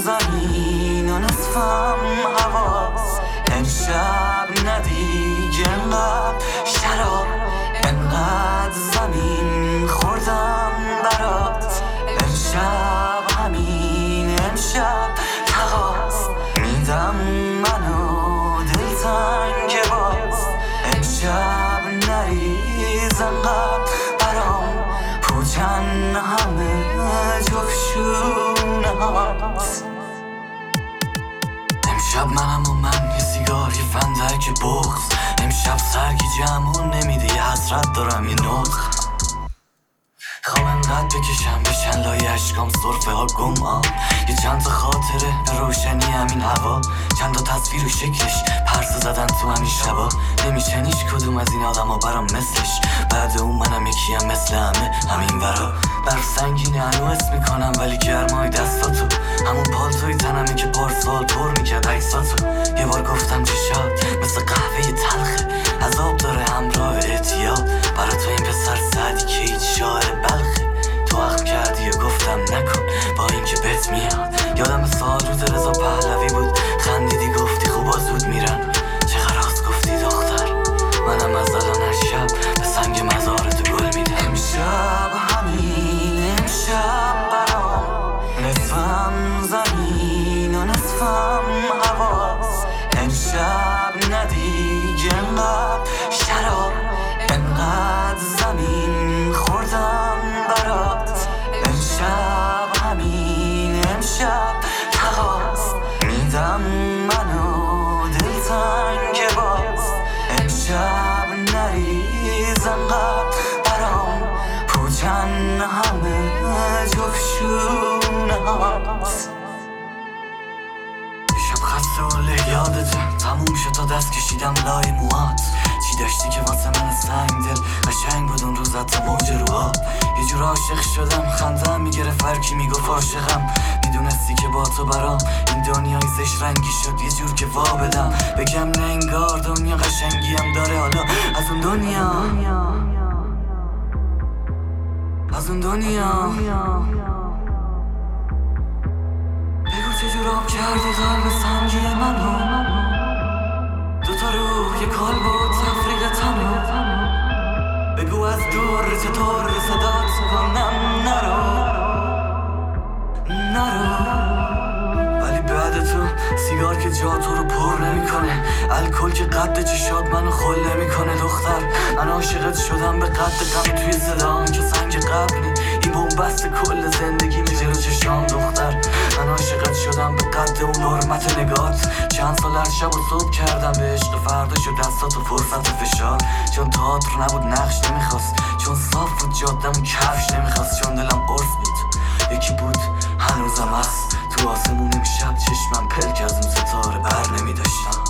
زمین و نصفم حواس. امشب ندیگه انقدر شراب، انقدر زمین خوردم برات. امشب همین امشب تقاس میدم منو دلتنگ باز. امشب نریز انقدر برام پوچن همه جفشونه هات. امشب منم و من یه سیگار یه فندک بغض. امشب سرگی جمعون نمیده یه حسرت دارم یه نطق. خوام انقدر بکشم بشن لای اشکام صرفه ها گم یه چند تا خاطره به روشنی همین هوا. چند تا تصویر و شکلش پرسه زدن تو همین شبا. نمیشن هیچ کدوم از این آدم ها برام مثلش. بعد اون منم یکیم مثل همین ورا. بر سنگینه هنو حس میکنم ولی گرمای دستاتو. همون پالتوی تنمی که پارسال پر میکرد عکساتو. یه بار گفتم چه شاد مثل قهوه تلخه، عذاب داره همراه اعتیاد. برا تو این پسر سعدی که هیچ شاعر بلخه. تو اخم کردی و گفتم نکن با این که بهت میاد. یادم سال روز رضا پهلوی بود خندیدی گفتی خوبا زود میرن. چقدر راست گفتی دختر، منم از الان هر شب به سنگ مزارت گل میدم. امشب همین امشب برام نصفم زمین و نصفم حواس. امشب ندیگه انقدر شراب، انقدر زمین خوردم برات. امشب همین امشب تقاس میدم منو دلتنگ باز. امشب نریز انقدر برام پوچن همه جفشونه هات. شب خسته و یادته تموم شد تا دست کشیدم لای موهات. چی داشتی که واسه من سنگ دل قشنگ بود اون روز حتی موج روها. یه جور عاشق شدم خندم میگرفت هرکی میگفت عاشقم. میدونستی که با تو برام این دنیای زش رنگی شد. یه جور که وا بدم بگم نه انگار دنیا قشنگی هم داره. حالا از اون دنیا از اون دنیا بگو چجور آب کردی قلب سنگی منو. دوتا روح یه کال بود تفریق تنو. بگو از دور چطور صدات کنم نرو ولی بعد تو سیگار که جا تو رو پر نمیکنه. الکل که قد چشات منو خل نمیکنه. دختر من عاشقت شدم به قد غم توی صدام که سنگ قبلی. این بومبست کل زندگی می جلو چشام. دختر من عاشقت شدم به قد اون حرمت نگات. چند سال هر شب و صبح کردم به عشق فردا شد دستات و فرصت فشار. چون تئاتر نبود نقش نمیخواست، چون صاف بود جادم کفش نمیخواست، چون دلم قرص بود یکی بود هنوزم هست. تو آسمون امشب چشمم پلک از اون ستاره بر نمیداشتم.